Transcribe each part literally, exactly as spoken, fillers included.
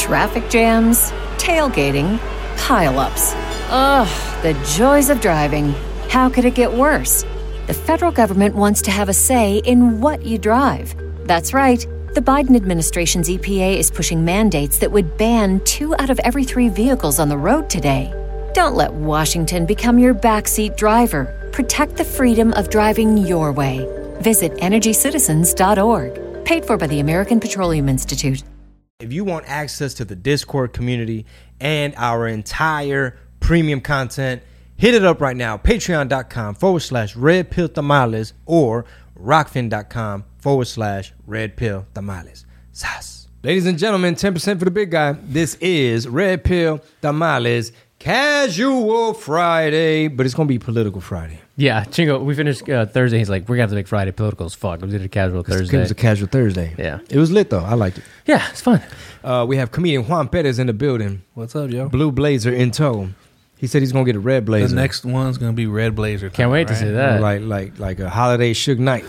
Traffic jams, tailgating, pile-ups. Ugh, the joys of driving. How could it get worse? The federal government wants to have a say in what you drive. That's right. The Biden administration's E P A is pushing mandates that would ban two out of every three vehicles on the road today. Don't let Washington become your backseat driver. Protect the freedom of driving your way. Visit energy citizens dot org. Paid for by the American Petroleum Institute. If you want access to the Discord community and our entire premium content, hit it up right now. Patreon.com forward slash Red Pill Tamales or Rockfin.com forward slash Red Pill Tamales. Sas. Ladies and gentlemen, ten percent for the big guy. This is Red Pill Tamales Casual Friday, but it's going to be Political Friday. Yeah, Chingo, we finished uh, Thursday. He's like, we're going to have to make Friday political as fuck. We did a casual Thursday. It was a casual Thursday. Yeah. It was lit, though. I liked it. Yeah, it's fun. Uh, we have comedian Juan Perez in the building. What's up, yo? Blue blazer in tow. He said he's going to get a red blazer. The next one's going to be red blazer. Can't wait right? to see that. Like like like a holiday Suge Knight.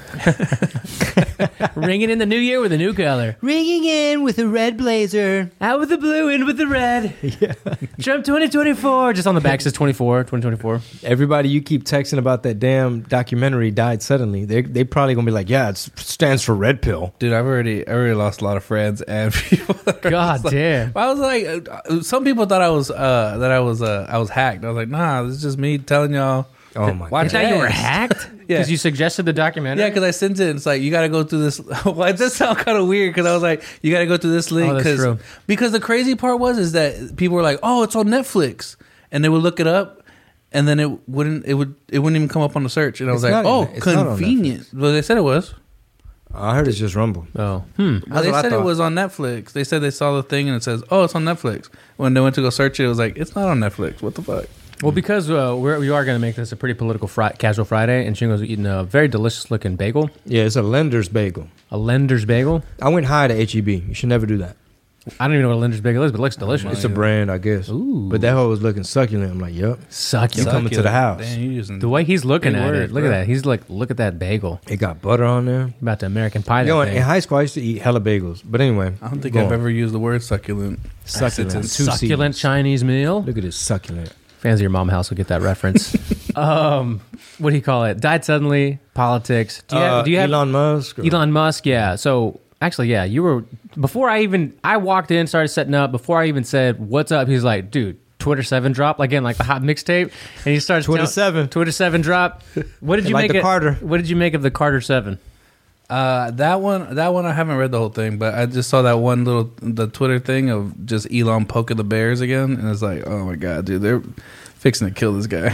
Ringing in the new year with a new color. Ringing in with a red blazer. Out with the blue, in with the red. Yeah. Trump twenty twenty-four. Just on the back says twenty-four, twenty twenty-four. Everybody you keep texting about that damn documentary died suddenly. They they probably going to be like, yeah, it stands for red pill. Dude, I've already I already lost a lot of friends and people. God like, damn. I was like, uh, some people thought I was uh, that I was uh, I was hacked. I was like, nah, this is just me telling y'all. Oh my watch You thought you were ads. hacked? Yeah. Because you suggested the documentary? Yeah, because I sent it. It's like, you got to go through this. Well, it does sound kind of weird because I was like, you got to go through this link. Oh, that's Cause, true. Because the crazy part was is that people were like, oh, it's on Netflix. And they would look it up. And then it wouldn't it would it wouldn't even come up on the search. And I was It's like, not- oh, it's not on convenient. Well, they said it was. I heard it's just Rumble. Oh. Hmm. Well, they what I said it thought. was on Netflix. They said they saw the thing and it says, oh, it's on Netflix. When they went to go search it, it was like, it's not on Netflix. What the fuck? Well, because uh, we're, we are going to make this a pretty political fri- casual Friday, and Chingo's eating a very delicious-looking bagel, Yeah, it's a lender's bagel. a Lender's bagel. I went high to H E B. You should never do that. I don't even know what a Lender's bagel is, but it looks delicious. It's a brand, I guess. Ooh. But that hoe was looking succulent. I'm like, yup. Succulent. You coming to the house. Damn, you using The way he's looking big at words, it, look bro. at that. He's like, look at that bagel. It got butter on there. About to American Pie that Yo, in thing. in high school, I used to eat hella bagels. But anyway. I don't think go I've on. ever used the word succulent. Succulent. It's Two Succulent C's. Chinese meal. Look at this succulent. Fans of your mom house will get that reference. um, what do you call it? Died suddenly. Politics. Do you have? Uh, Do you have Elon Musk? or- Elon Musk? Yeah. So actually, yeah, you were before I even I walked in, started setting up. Before I even said what's up, he's like, dude, Twitter seven drop again, like the hot mixtape, and he starts Twitter tell- seven. Twitter seven drop. What did you Like make the it? Carter. What did you make of the Carter seven? Uh, that one, that one, I haven't read the whole thing, but I just saw that one little the Twitter thing of just Elon poking the bears again, and it's like, oh my god, dude, they're fixing to kill this guy.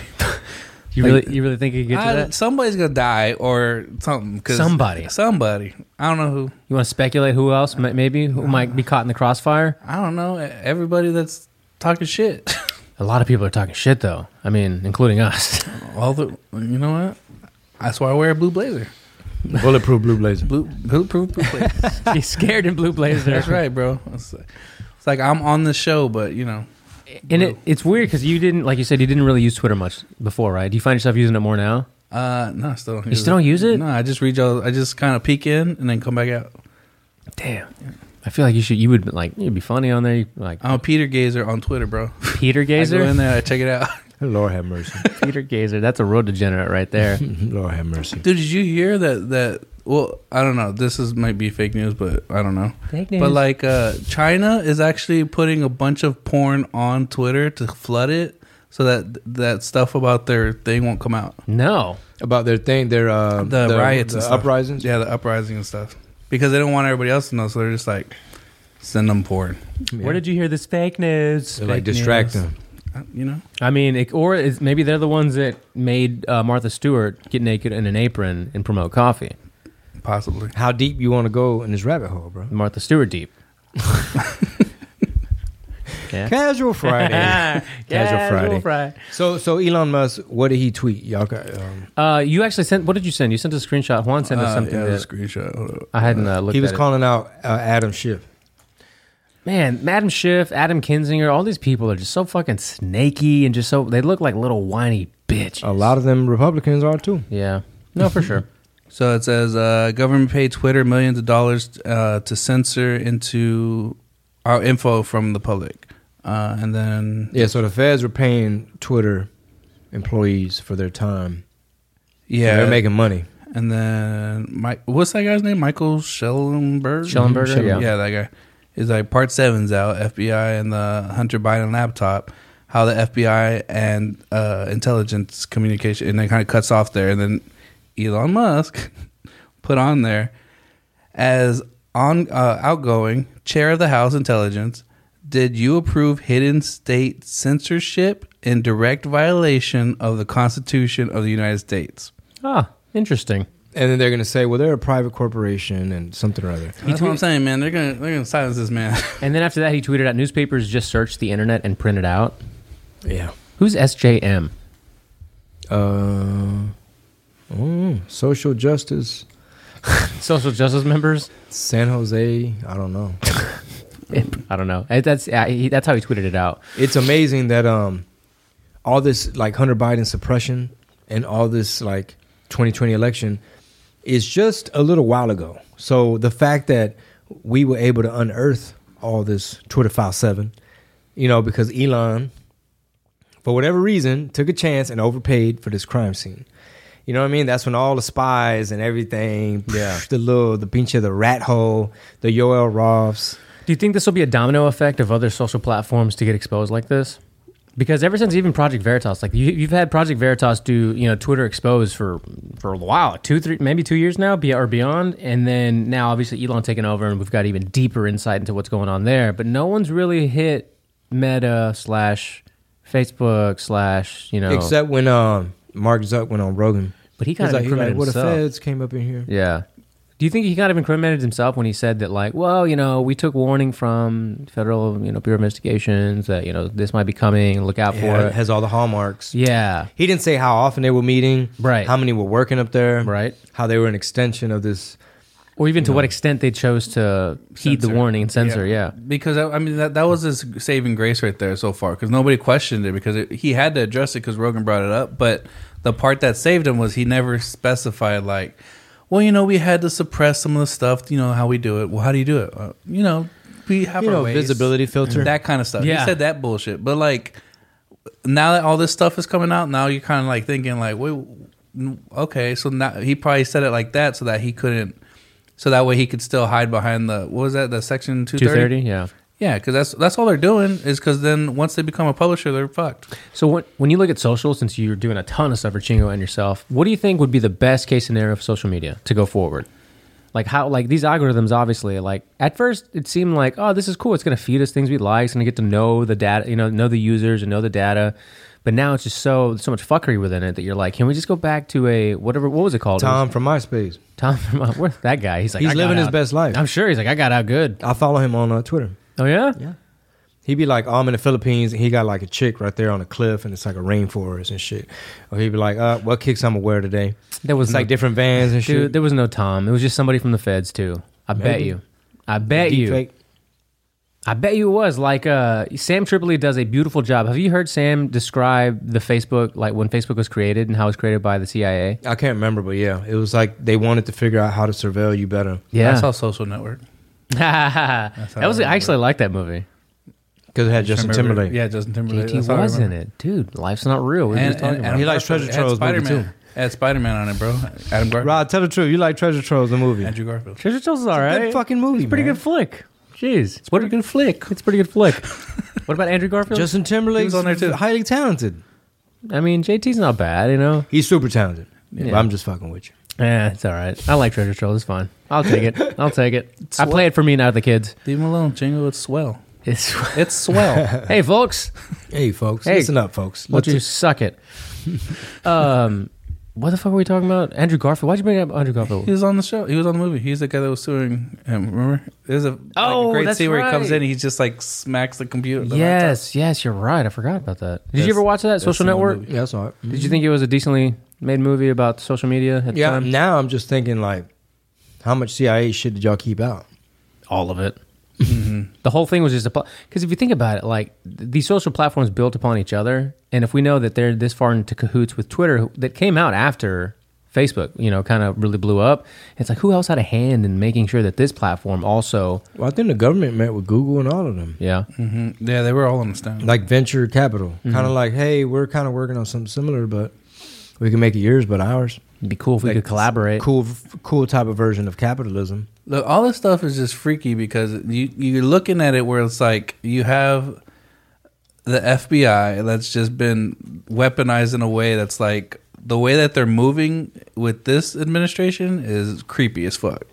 You Like- really, you really think he could get to I, that? somebody's gonna die or something. 'cause Somebody. somebody. I don't know who. You want to speculate who else, ma- maybe who might be caught in the crossfire? I don't know. Everybody that's talking shit. A lot of people are talking shit, though. I mean, including us. All the, you know what? That's why I wear a blue blazer. Bulletproof blue blazer. Blue, bulletproof blue blazer. He's scared in blue blazer. That's right, bro. It's like, it's like I'm on the show, but you know. And it, it's weird because you didn't, like you said, you didn't really use Twitter much before, right? Do you find yourself using it more now? Uh, no, I still don't. You use still don't use it? No, I just read y'all. I just kind of peek in and then come back out. Damn. I feel like you should, you would, like, you'd be funny on there. You'd, like, I'm a Peter Gazer on Twitter, bro. Peter I go in Gazer? there, I check it out. Lord have mercy. Peter Gazer. That's a road degenerate right there. Lord have mercy. Dude, did you hear that? That well, I don't know. This is might be fake news, but I don't know. Fake news. But like, uh, China is actually putting a bunch of porn on Twitter to flood it, so that that stuff about their thing won't come out. No. About their thing, their uh, The, riots, the and stuff. uprisings. Yeah, the uprising and stuff. Because they don't want everybody else to know, so they're just like, send them porn. Yeah. Where did you hear this fake news? They like Fake distract news. them. Uh, You know. I mean, it, or it's, maybe they're the ones that made uh, Martha Stewart get naked in an apron and promote coffee. Possibly. How deep you want to go in this rabbit hole, bro? Martha Stewart deep. Yeah. Casual Friday. Casual Friday. Friday. So, so Elon Musk, what did he tweet? Y'all got, um, Uh, you actually sent. What did you send? You sent a screenshot. Juan sent us Uh, something yeah, that the screenshot. Hold up. I hadn't uh, looked he was at. calling out uh, Adam Schiff. It. Man, Adam Schiff, Adam Kinzinger, all these people are just so fucking snaky and just so they look like little whiny bitches. A lot of them Republicans are too. Yeah. No, for sure. So it says uh, government paid Twitter millions of dollars uh, to censor into our info from the public, uh, and then Yeah, so the feds were paying Twitter employees for their time. yeah, So they're making money. and then Mike, what's that guy's name? Michael Schellenberg. Schellenberger, Mhm. yeah. yeah, that guy. Is like part seven's out. F B I and the Hunter Biden laptop. How the F B I and uh, intelligence communication, and it kind of cuts off there, and then Elon Musk put on there as on uh, outgoing chair of the House Intelligence. Did you approve hidden state censorship in direct violation of the Constitution of the United States? Ah, interesting. And then they're going to say, well, they're a private corporation and something or other. That's what I'm saying, man. They're gonna they're gonna silence this man. And then after that, he tweeted out, newspapers just search the internet and print it out. Yeah. Who's S J M? Uh, mm, social justice, Social justice members? San Jose. I don't know. I don't know. Eh, That's uh, he, that's how he tweeted it out. It's amazing that um, all this like Hunter Biden suppression and all this like twenty twenty election is just a little while ago. So the fact that we were able to unearth all this Twitter File seven, you know, because Elon, for whatever reason, took a chance and overpaid for this crime scene. You know what I mean? That's when all the spies and everything, Yeah. the little, the pinche, the rat hole, the Yoel Roths. Do you think this will be a domino effect of other social platforms to get exposed like this? Because ever since even Project Veritas, like you, you've had Project Veritas do, you know, Twitter exposed for for a while, two, three, maybe two years now, be or beyond, and then now obviously Elon taking over, and we've got even deeper insight into what's going on there. But no one's really hit Meta slash Facebook slash, you know, Except when um, Mark Zuck went on Rogan. but he He's kind of like, he's like, incriminated well, the himself. feds came up in here. Yeah. Do you think he kind of incriminated himself when he said that, like, well, you know, we took warning from Federal, you know, Bureau of Investigations that, you know, this might be coming, look out Yeah, for it it. has all the hallmarks. Yeah. He didn't say how often they were meeting, Right. how many were working up there, Right. how they were an extension of this. Or even to what extent they chose to heed the Censor. warning and censor, yeah. Because I mean that that was his saving grace right there so far. Because nobody questioned it because it, he had to address it because Rogan brought it up. But the part that saved him was he never specified like, well, you know, we had to suppress some of the stuff. You know how we do it. Well, how do you do it? Uh, you know, we have You our know, ways. visibility filter. that kind of stuff. Yeah. He said that bullshit. But like now that all this stuff is coming out, now you're kind of like thinking like, wait, okay, so now he probably said it like that so that he couldn't. So that way he could still hide behind the what was that the section two two thirty? thirty, yeah. Yeah, because that's that's all they're doing is because then once they become a publisher, they're fucked. So when, when you look at social, since you're doing a ton of stuff for Chingo and yourself, what do you think would be the best case scenario for social media to go forward? Like how, like these algorithms, obviously, like at first it seemed like, oh, this is cool. It's going to feed us things we like. It's going to get to know the data, you know, know the users and know the data. But now it's just so so much fuckery within it that you're like, can we just go back to a whatever? What was it called? Tom It from MySpace. was, Tom from uh, where, that guy. He's like, He's I got living his out. best life. I'm sure he's like, I got out good. I follow him on uh, Twitter. Oh yeah, Yeah. He'd be like, oh, I'm in the Philippines, and he got like a chick right there on a cliff, and it's like a rainforest and shit. Or he'd be like, uh, what kicks I'm gonna wear today? there was It's no, like different vans and dude. shit. There was no Tom. It was just somebody from the feds too. I bet Maybe. you. I bet you. Deepfake. I bet you it was like uh, Sam Tripoli does a beautiful job. Have you heard Sam describe the Facebook, like when Facebook was created and how it was created by the C I A? I can't remember, but yeah, it was like they wanted to figure out how to surveil you better Yeah, I saw Social Network. that how was. I I actually like that movie. because it had Justin Remember- Timberlake. Yeah, Justin Timberlake. J T That's all I was in remember. it, dude. Life's not real. What are you And, just talking and, about? and He likes Garfield. Treasure Trolls Had movie, Spider-Man. too. Had Spider-Man on it, bro. Adam Garfield. Rod, tell the truth. You like Treasure Trolls, the movie? Andrew Garfield. Treasure Trolls is all a right. good fucking movie, It's a pretty man. good flick. Jeez, What a good flick. it's a pretty good flick. What about Andrew Garfield? Justin Timberlake's He was on there, too. highly talented. I mean, J T's not bad, you know. He's super talented. Yeah. But I'm just fucking with you. Yeah, it's all right. I like Treasure Trolls. It's fine. I'll take it. I'll take it. I play it for me, not the kids. Leave him alone, Jingo. It's swell. It's It's swell. hey, folks. Hey, folks. Hey. Listen up, folks. Won't Let's you suck it? um, what the fuck were we talking about? Andrew Garfield. Why'd you bring up Andrew He Garfield? was on the show. He was on the movie. He's the guy that was suing him. Remember? There's a, like, Oh, a great that's scene where he comes right. in. He just like smacks the computer. the laptop. Yes, yes, you're right. I forgot about that. Did That's- you ever watch that that's Social the one Network? movie. Yeah, that's all right. Did you think it was a decently made movie about social media at the Yeah, time? now I'm just thinking, like, how much C I A shit did y'all keep out? All of it. The whole thing was just a because if you think about it, like th- these social platforms built upon each other, and if we know that they're this far into cahoots with Twitter, who- that came out after Facebook, you know, kind of really blew up. It's like, who else had a hand in making sure that this platform also... Well, I think the government met with Google and all of them. Yeah. Mm-hmm. Yeah, they were all on the stand. Like venture capital. Mm-hmm. Kind of like, hey, we're kind of working on something similar, but we can make it yours, but ours. It'd be cool if we Like, could collaborate. Cool, cool type of version of capitalism. Look, all this stuff is just freaky because you, you're looking at it where it's like you have the F B I that's just been weaponized in a way that's like the way that they're moving with this administration is creepy as fuck.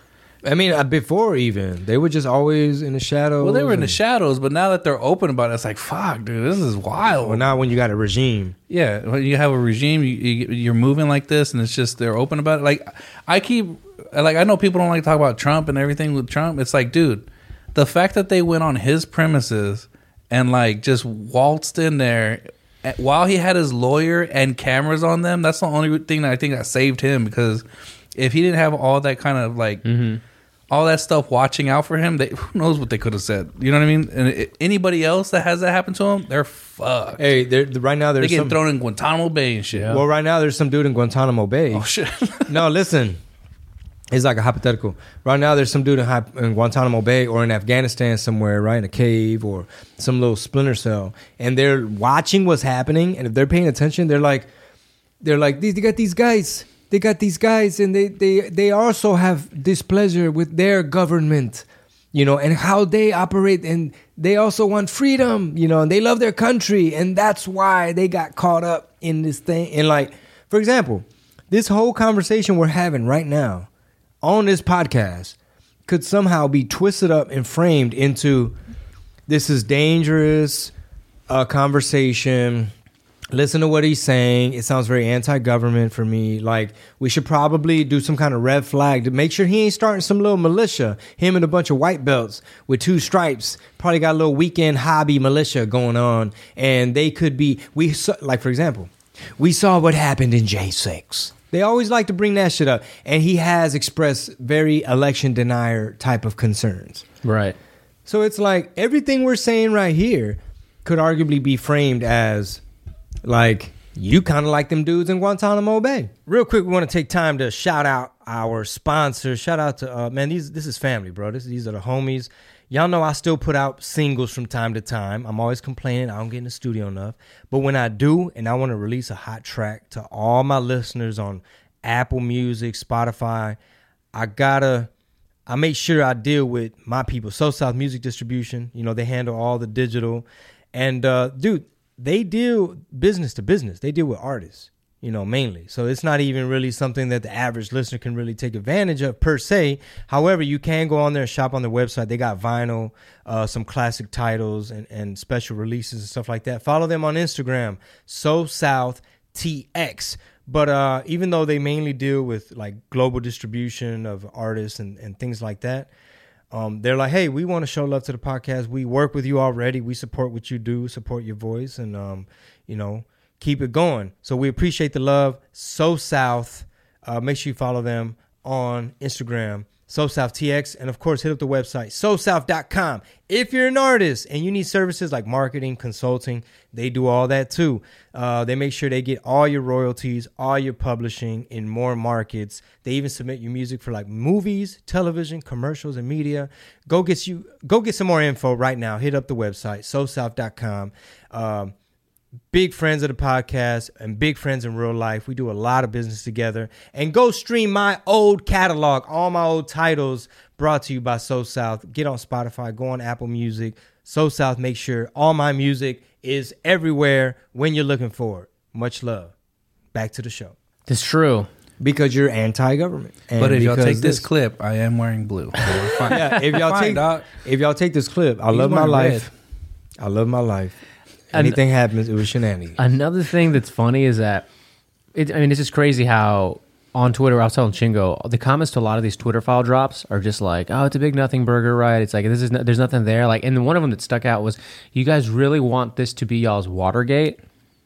I mean, uh, before even, they were just always in the shadows. Well, they were in the and- shadows, but now that they're open about it, it's like, fuck, dude, this is wild. Well, now when you got a regime. Yeah, when you have a regime, you, you, you're moving like this, and it's just they're open about it. Like, I keep, like, I know people don't like to talk about Trump and everything with Trump. It's like, dude, the fact that they went on his premises and, like, just waltzed in there while he had his lawyer and cameras on them, that's the only thing that I think that saved him, because if he didn't have all that kind of, like, Mm-hmm. all that stuff watching out for him, they, who knows what they could have said. You know what I mean? And it, anybody else that has that happen to them, they're fucked. Hey, they're, right now They there's get some. thrown in Guantanamo Bay and shit. Well, right now there's some dude in Guantanamo Bay. Oh, shit. No, listen. It's like a hypothetical. Right now, there's some dude in, Hy- in Guantanamo Bay or in Afghanistan somewhere, right, in a cave or some little splinter cell, and they're watching what's happening. And if they're paying attention, they're like, they're like, these, they got these guys, they got these guys, and they they they also have displeasure with their government, you know, and how they operate, and they also want freedom, you know, and they love their country, and that's why they got caught up in this thing. And like, for example, this whole conversation we're having right now on this podcast could somehow be twisted up and framed into this is dangerous uh, conversation. Listen to what he's saying. It sounds very anti-government for me. Like, we should probably do some kind of red flag to make sure he ain't starting some little militia. Him and a bunch of white belts with two stripes probably got a little weekend hobby militia going on. And they could be, we saw, like, for example, we saw what happened in J six. They always like to bring that shit up. And he has expressed very election denier type of concerns. Right. So it's like everything we're saying right here could arguably be framed as like, you kind of like them dudes in Guantanamo Bay. Real quick, we want to take time to shout out our sponsors. Shout out to, uh, man, these this is family, bro. This, these are the homies. Y'all know I still put out singles from time to time. I'm always complaining I don't get in the studio enough. But when I do, and I want to release a hot track to all my listeners on Apple Music, Spotify, I gotta, I make sure I deal with my people. So South Music Distribution, you know, they handle all the digital. And, uh, dude, they deal business to business. They deal with artists, you know, mainly. So it's not even really something that the average listener can really take advantage of per se. However, you can go on there and shop on their website. They got vinyl, uh, some classic titles and, and special releases and stuff like that. Follow them on Instagram, So South T X. But uh, even though they mainly deal with like global distribution of artists and, and things like that, Um, they're like, hey, we want to show love to the podcast. We work with you already. We support what you do, support your voice, and, um, you know, keep it going. So we appreciate the love. So South. Uh, make sure you follow them on Instagram, So South T X. And, of course, hit up the website, so south dot com. If you're an artist and you need services like marketing, consulting, they do all that too. Uh, they make sure they get all your royalties, all your publishing in more markets. They even submit your music for like movies, television, commercials, and media. Go get you. Go get some more info right now. Hit up the website, so south dot com. Um, big friends of the podcast and big friends in real life. We do a lot of business together. And go stream my old catalog, all my old titles brought to you by So South. Get on Spotify, go on Apple Music. So South, make sure all my music is everywhere when you're looking for it. Much love. Back to the show. It's true. Because you're anti-government. And But if y'all because take this clip, I am wearing blue. So we're fine. Yeah, if y'all Fine, take dog. if y'all take this clip, I He's love my wearing life. I love my life. And- Anything happens, it was shenanigans. Another thing that's funny is that, it, I mean, it's just crazy how on Twitter, I was telling Chingo, the comments to a lot of these Twitter file drops are just like, oh, it's a big nothing burger, right? It's like, this is no, there's nothing there. Like, and then one of them that stuck out was, you guys really want this to be y'all's Watergate?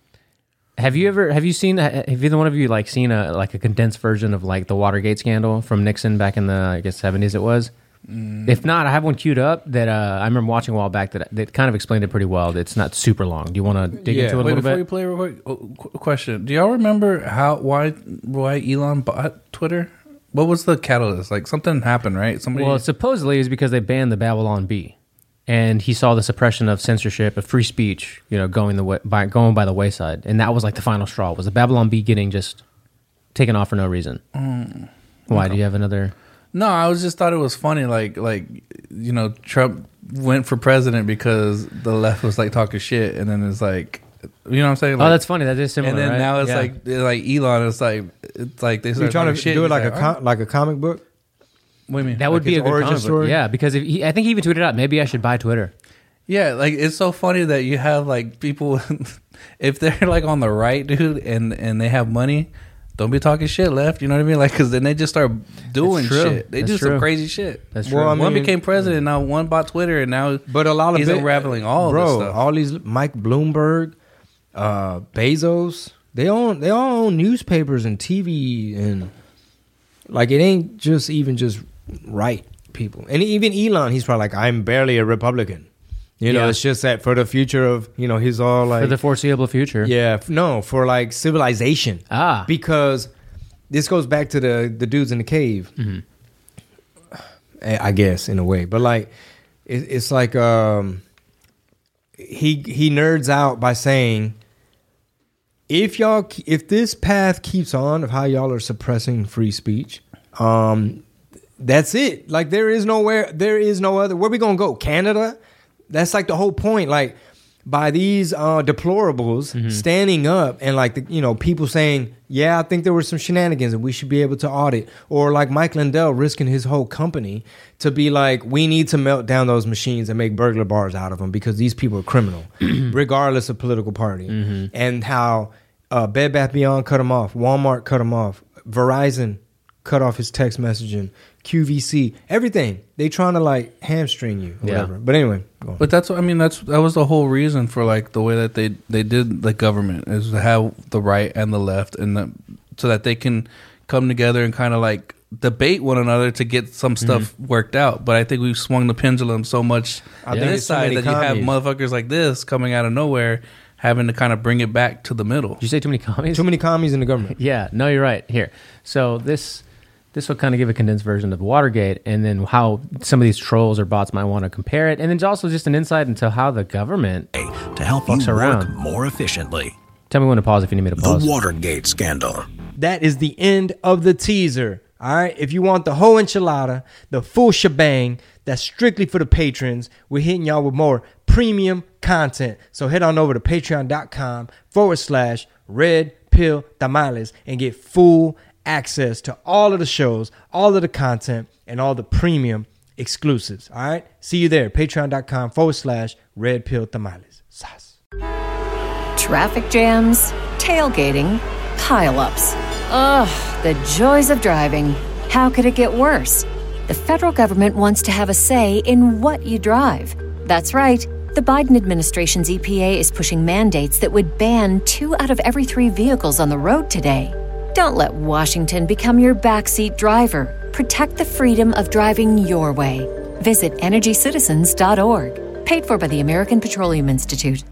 Have you ever, have you seen, have either one of you like seen a, like a condensed version of like the Watergate scandal from Nixon back in the, I guess, seventies it was? Mm. If not, I have one queued up that uh, I remember watching a while back that that kind of explained it pretty well. It's not super long. Do you want to dig Yeah. into it a Wait, little before bit? you play, real quick, oh, qu- question: do y'all remember how why why Elon bought Twitter? What was the catalyst? Like something happened, right? Somebody. Well, supposedly it's because they banned the Babylon Bee, and he saw the suppression of censorship, of free speech, you know, going the way, by going by the wayside, and that was like the final straw. Was the Babylon Bee getting just taken off for no reason? Mm, Why? Okay. Do you have another? No, I was just thought it was funny. Like, like you know, Trump went for president because the left was like talking shit, and then it's like, you know what I'm saying? Like, oh, that's funny. That is similar. And then right? now it's yeah. like, like Elon. It's like, it's like they You're start trying to talking shit. do it like like, a com- like a comic book. What do you mean? That would Like be his a good origin comic book. story? Yeah, because if he, I think he even tweeted out, maybe I should buy Twitter. Yeah, like it's so funny that you have like people, if they're like on the right, dude, and and they have money, don't be talking shit left. You know what I mean? Like, because then they just start doing shit. They That's do true. some crazy shit. That's true. Well, I one mean- became president, now one bought Twitter, and now But a lot of he's bit- unraveling all bro, this stuff. all these Mike Bloomberg, uh, Bezos, they own they all own newspapers and T V, and like it ain't just even just right people. And even Elon, he's probably like, I'm barely a Republican. You know, Yeah. it's just that for the future of, you know, he's all like For the foreseeable future. yeah, f- no, for like civilization. Ah. Because this goes back to the the dudes in the cave. Mm-hmm. I guess in a way, but like it, it's like um, he he nerds out by saying if y'all if this path keeps on of how y'all are suppressing free speech, um, that's it. Like there is nowhere, there is no other. Where we gonna go? Canada? That's like the whole point. Like by these uh, deplorables Mm-hmm. standing up and like the, you know, people saying, yeah, I think there were some shenanigans and we should be able to audit, or like Mike Lindell risking his whole company to be like, we need to melt down those machines and make burglar bars out of them because these people are criminal, regardless of political party. Mm-hmm. And how uh, Bed Bath Beyond cut them off, Walmart cut them off, Verizon cut off his text messaging, Q V C, everything. They trying to like hamstring you, or Yeah. whatever. But anyway, go on. But that's what I mean. That's that was the whole reason for like the way that they they did the government is to have the right and the left, and the, so that they can come together and kind of like debate one another to get some stuff Mm-hmm. worked out. But I think we've swung the pendulum so much I on think this it's so side many that you have commies. motherfuckers like this coming out of nowhere, having to kind of bring it back to the middle. Did you say too many commies? Too many commies in the government. Yeah, no, you're right. Here, so this this will kind of give a condensed version of Watergate, and then how some of these trolls or bots might want to compare it, and then it's also just an insight into how the government to help fucks you around. work more efficiently. Tell me when to pause if you need me to The pause. Watergate scandal. That is the end of the teaser. All right. If you want the whole enchilada, the full shebang, that's strictly for the patrons. We're hitting y'all with more premium content. So head on over to patreon.com forward slash red pill tamales and get full access to all of the shows, all of the content, and all the premium exclusives. All right. See you there. Patreon.com forward slash red pill tamales. Sas. Traffic jams, tailgating, pileups. Ugh, the joys of driving. How could it get worse? The federal government wants to have a say in what you drive. That's right. The Biden administration's E P A is pushing mandates that would ban two out of every three vehicles on the road today. Don't let Washington become your backseat driver. Protect the freedom of driving your way. Visit energy citizens dot org. Paid for by the American Petroleum Institute.